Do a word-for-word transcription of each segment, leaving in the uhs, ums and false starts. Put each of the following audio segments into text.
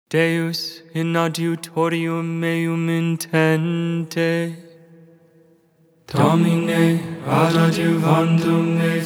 Deus in adiutorium meum intende. Domine ad adiuvandum me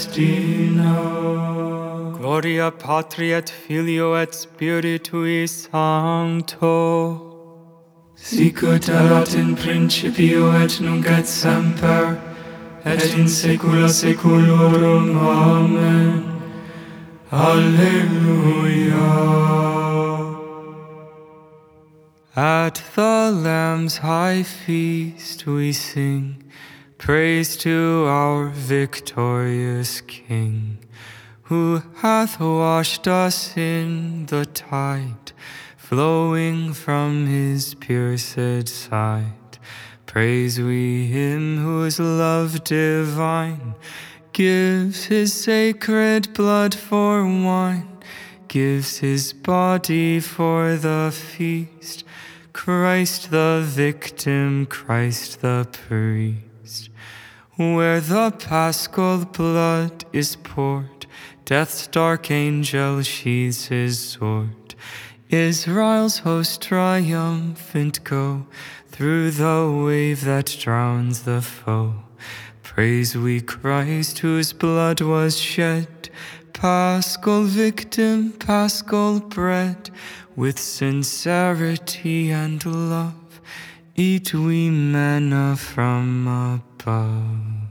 festina. Gloria Patri et Filio et Spiritui Sancto. Sicut erat in principio et nunc et semper, et in saecula saeculorum. Amen. Alleluia. At the Lamb's high feast we sing praise to our victorious King, who hath washed us in the tide flowing from his pierced side. Praise we him whose love divine gives his sacred blood for wine, gives his body for the feast. Christ the victim, Christ the priest. Where the paschal blood is poured, death's dark angel sheathes his sword. Israel's host triumphant go through the wave that drowns the foe. Praise we Christ whose blood was shed, paschal victim, paschal bread. With sincerity and love eat we manna from above.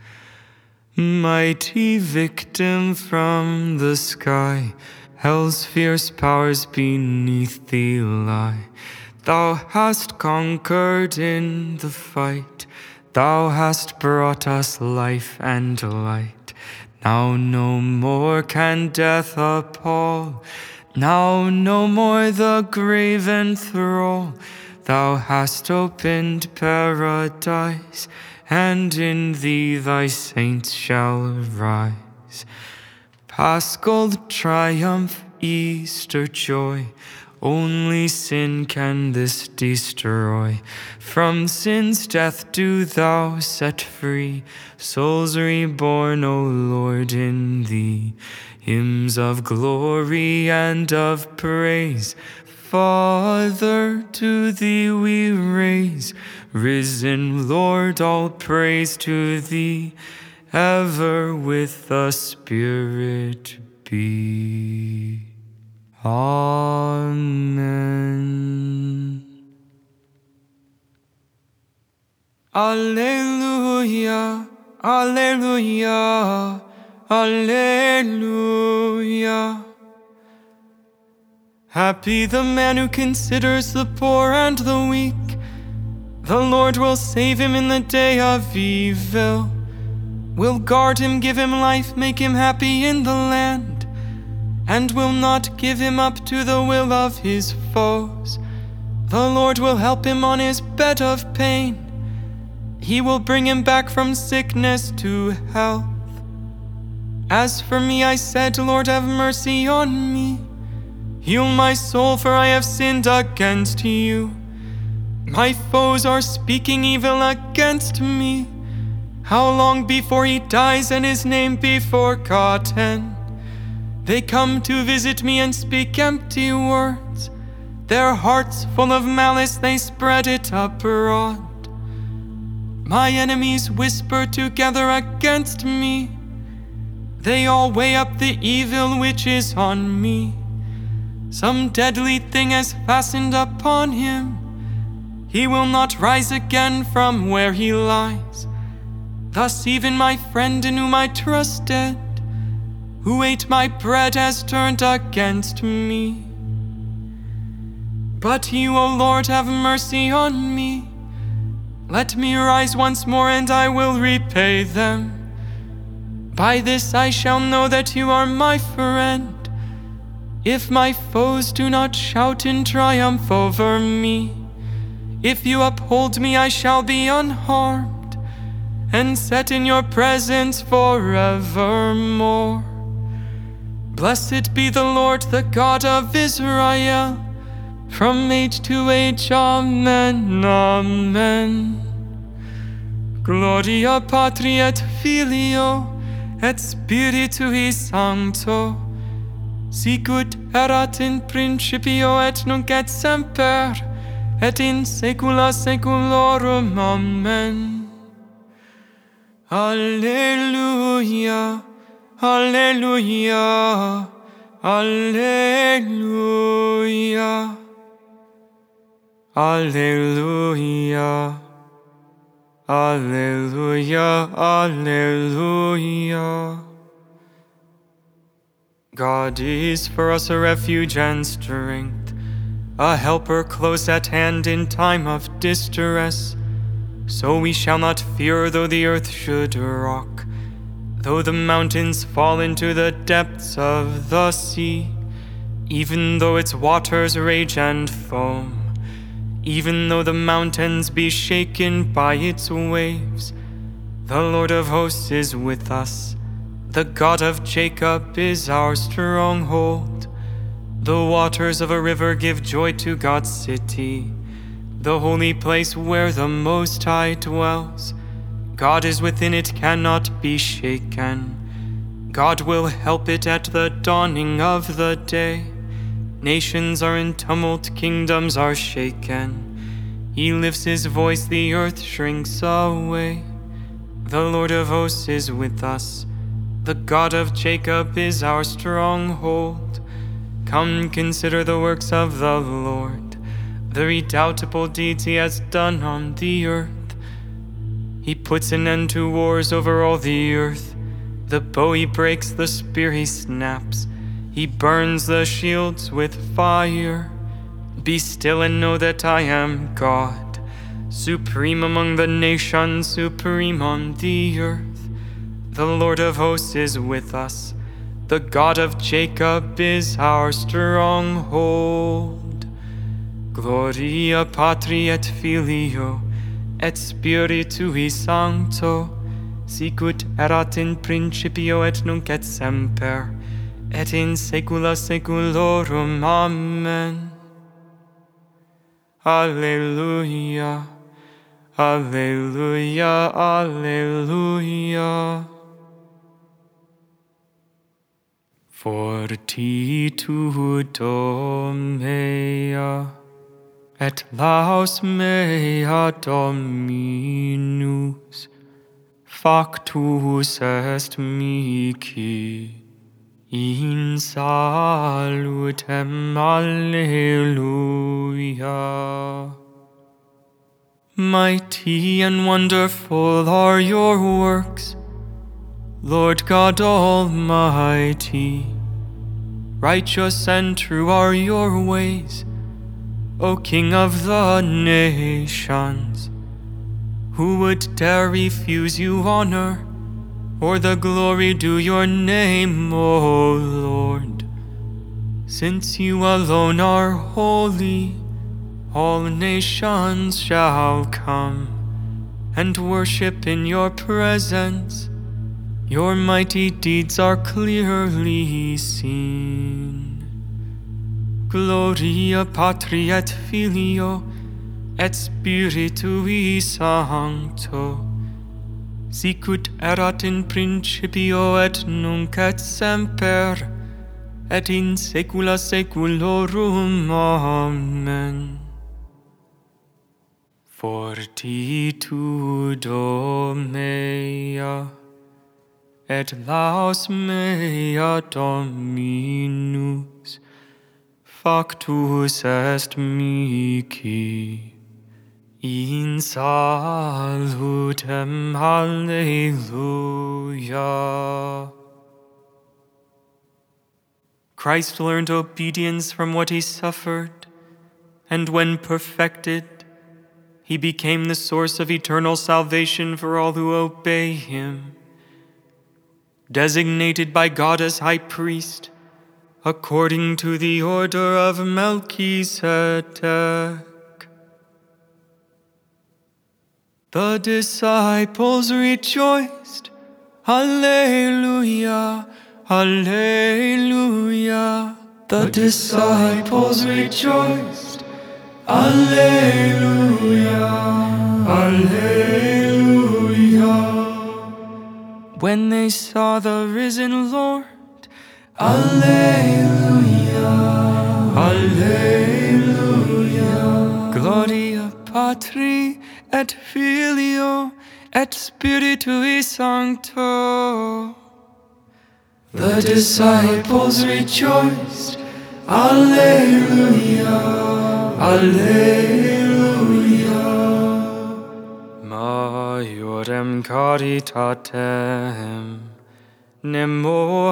Mighty victim from the sky, hell's fierce powers beneath thee lie. Thou hast conquered in the fight, thou hast brought us life and light. Now no more can death appall, now no more the grave enthrall. Thou hast opened paradise, and in thee thy saints shall rise. Paschal triumph, Easter joy, only sin can this destroy. From sin's death do thou set free souls reborn, O Lord, in thee. Hymns of glory and of praise, Father, to thee we raise. Risen Lord, all praise to thee, ever with the Spirit be. Amen. Alleluia, alleluia, alleluia. Happy the man who considers the poor and the weak. The Lord will save him in the day of evil, will guard him, give him life, make him happy in the land, and will not give him up to the will of his foes. The Lord will help him on his bed of pain. He will bring him back from sickness to health. As for me, I said, Lord, have mercy on me. Heal my soul, for I have sinned against you. My foes are speaking evil against me. How long before he dies and his name be forgotten? They come to visit me and speak empty words. Their hearts full of malice, they spread it abroad. My enemies whisper together against me. They all weigh up the evil which is on me. Some deadly thing has fastened upon him. He will not rise again from where he lies. Thus even my friend in whom I trusted, who ate my bread, has turned against me. But you, O Lord, have mercy on me. Let me rise once more, and I will repay them. By this I shall know that you are my friend, if my foes do not shout in triumph over me. If you uphold me, I shall be unharmed, and set in your presence forevermore. Blessed be the Lord, the God of Israel, from age to age. Amen, amen. Gloria Patri et Filio et Spiritui Sancto, sicut erat in principio et nunc et semper, et in saecula saeculorum. Amen. Alleluia, alleluia, alleluia, alleluia, alleluia, alleluia. God is for us a refuge and strength, a helper close at hand in time of distress. So we shall not fear though the earth should rock, though the mountains fall into the depths of the sea, even though its waters rage and foam, even though the mountains be shaken by its waves. The Lord of hosts is with us. The God of Jacob is our stronghold. The waters of a river give joy to God's city, the holy place where the Most High dwells. God is within it, cannot be shaken. God will help it at the dawning of the day. Nations are in tumult, kingdoms are shaken. He lifts his voice, the earth shrinks away. The Lord of hosts is with us. The God of Jacob is our stronghold. Come, consider the works of the Lord, the redoubtable deeds he has done on the earth. He puts an end to wars over all the earth. The bow he breaks, the spear he snaps. He burns the shields with fire. Be still and know that I am God, supreme among the nations, supreme on the earth. The Lord of hosts is with us. The God of Jacob is our stronghold. Gloria Patri et Filio et Spiritui Sancto, sicut erat in principio et nunc et semper, et in saecula saeculorum. Amen. Alleluia, alleluia, alleluia. Fortitudo mea, et laus mea Dominus, factus est mihi, in salutem. Alleluia. Mighty and wonderful are your works, Lord God Almighty. Righteous and true are your ways, O King of the nations. Who would dare refuse you honor, or the glory due your name, O Lord? Since you alone are holy, all nations shall come and worship in your presence. Your mighty deeds are clearly seen. Gloria Patri et Filio et Spiritui Sancto, sicut erat in principio et nunc et semper, et in saecula saeculorum. Amen. Fortitudo mea, et laus mea Dominus, factus est mihi, in salutem. Alleluia. Christ learned obedience from what he suffered, and when perfected, he became the source of eternal salvation for all who obey him. Designated by God as high priest, according to the order of Melchizedek. The disciples rejoiced. Alleluia, alleluia. The disciples rejoiced. Alleluia, alleluia. When they saw the risen Lord, Alleluia, Alleluia. Gloria Patri et Filio et Spiritui Sancto. The disciples rejoiced. Alleluia, Alleluia. Maiorem caritatem nemo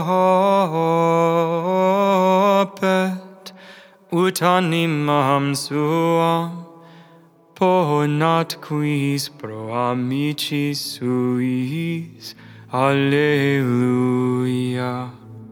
habet, ut animam suam ponat quis pro amicis suis. Alleluia.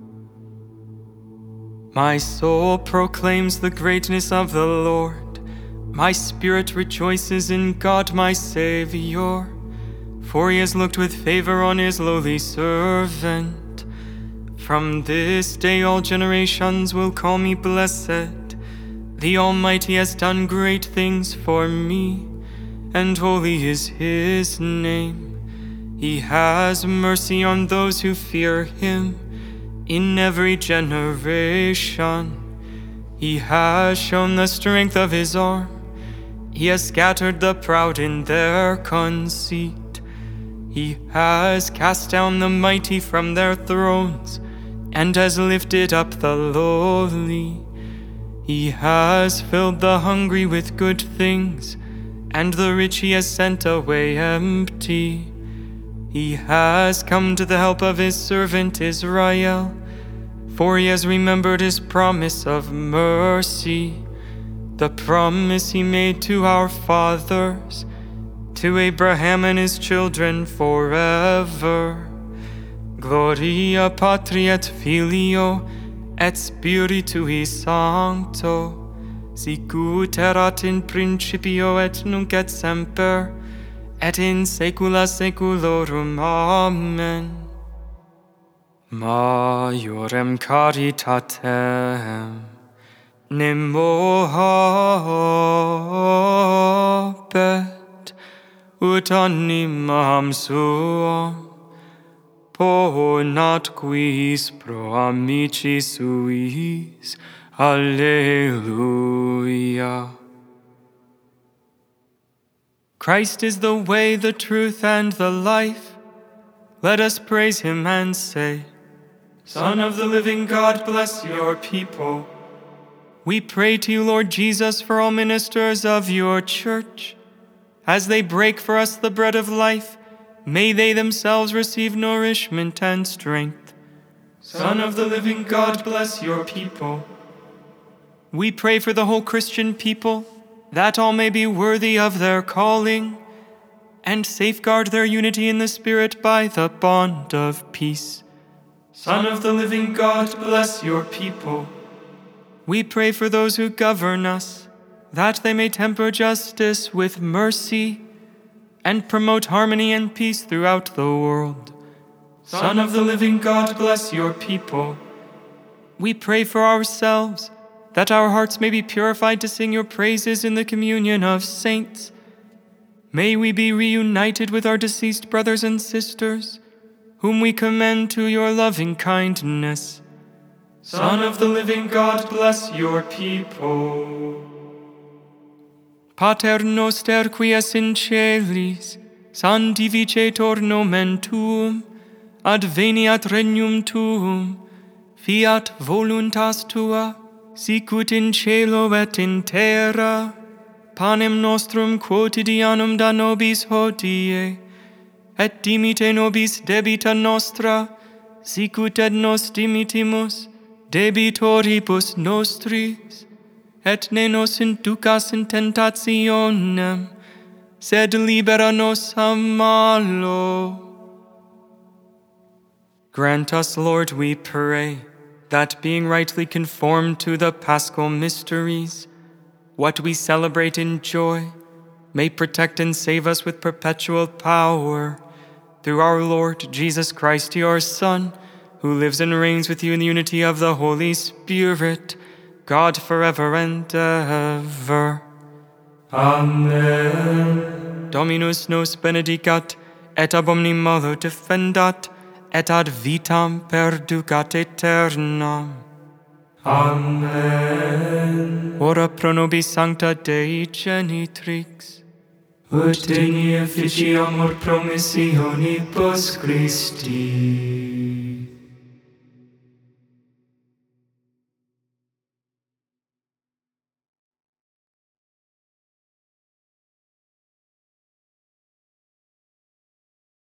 My soul proclaims the greatness of the Lord. My spirit rejoices in God my Savior, for he has looked with favor on his lowly servant. From this day all generations will call me blessed. The Almighty has done great things for me, and holy is his name. He has mercy on those who fear him in every generation. He has shown the strength of his arm. He has scattered the proud in their conceit. He has cast down the mighty from their thrones and has lifted up the lowly. He has filled the hungry with good things, and the rich he has sent away empty. He has come to the help of his servant Israel, for he has remembered his promise of mercy, the promise he made to our fathers, to Abraham and his children forever. Gloria Patri et Filio et Spiritui Sancto, sicut erat in principio et nunc et semper, et in saecula saeculorum. Amen. Maiorem caritatem nemo habet, ut animam suam ponat quis pro amicis suis. Alleluia. Christ is the way, the truth, and the life. Let us praise him and say, Son of the living God, bless your people. We pray to you, Lord Jesus, for all ministers of your church. As they break for us the bread of life, may they themselves receive nourishment and strength. Son of the living God, bless your people. We pray for the whole Christian people, that all may be worthy of their calling, and safeguard their unity in the Spirit by the bond of peace. Son of the living God, bless your people. We pray for those who govern us, that they may temper justice with mercy, and promote harmony and peace throughout the world. Son of the living God, bless your people. We pray for ourselves, that our hearts may be purified to sing your praises in the communion of saints. May we be reunited with our deceased brothers and sisters, whom we commend to your loving kindness. Son of the living God, bless your people. Pater noster qui es in celis, sanctificetur nomen tuum, adveniat regnum tuum, fiat voluntas tua, sicut in cielo et in terra. Panem nostrum quotidianum da nobis hodie, et dimite nobis debita nostra, sicut et nos dimitimus debitoribus nostris, et ne nos inducas in tentationem, sed libera nos a malo. Grant us, Lord, we pray, that being rightly conformed to the Paschal mysteries, what we celebrate in joy may protect and save us with perpetual power, through our Lord Jesus Christ, your Son, who lives and reigns with you in the unity of the Holy Spirit, God forever and ever. Amen. Dominus nos benedicat, et ab omni malo defendat, et ad vitam perducat aeternam. Amen. Ora pro nobis sancta Dei genitrix, Ut in officium promissionibus Christi.